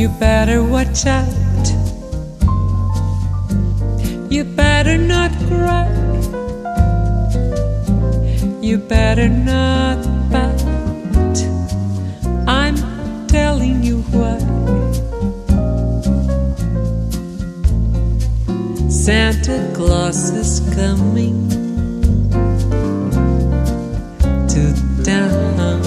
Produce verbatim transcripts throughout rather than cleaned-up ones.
You better watch out. You better not cry. You better not pout. I'm telling you why. Santa Claus is coming to town.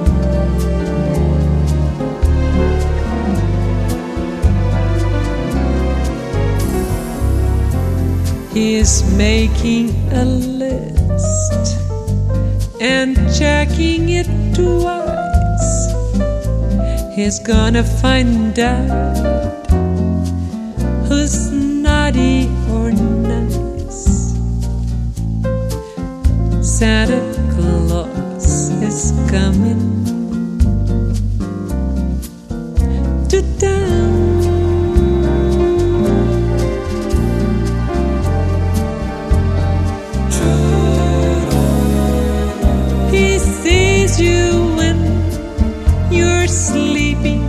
He is making a list and checking it twice. He's gonna find out who's naughty or nice. Santa Claus is coming to town. He sees you when you're sleeping.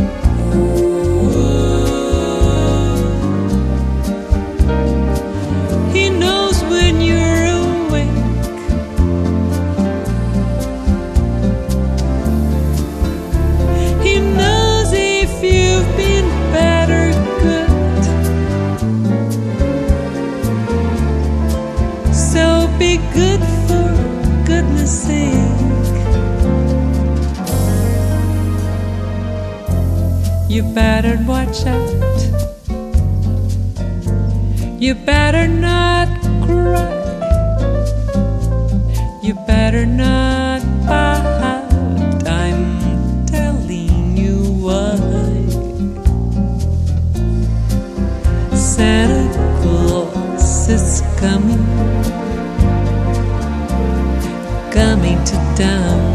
He knows when you're awake. He knows if you've been bad or good. So be good for goodness sake. You better watch out. You better not cry. You better not pout. I'm telling you why. Santa Claus is coming, coming to town.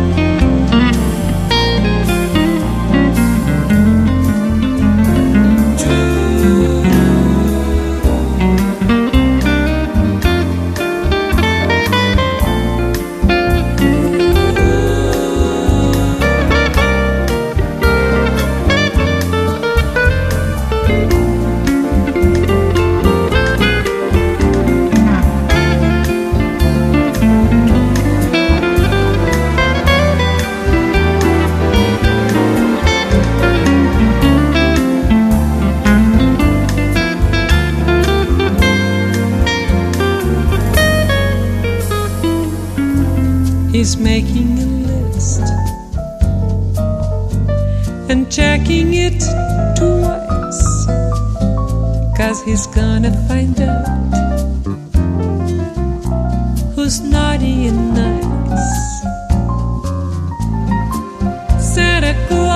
He's making a list and checking it twice, 'cause he's gonna find out who's naughty and nice. Santa Claus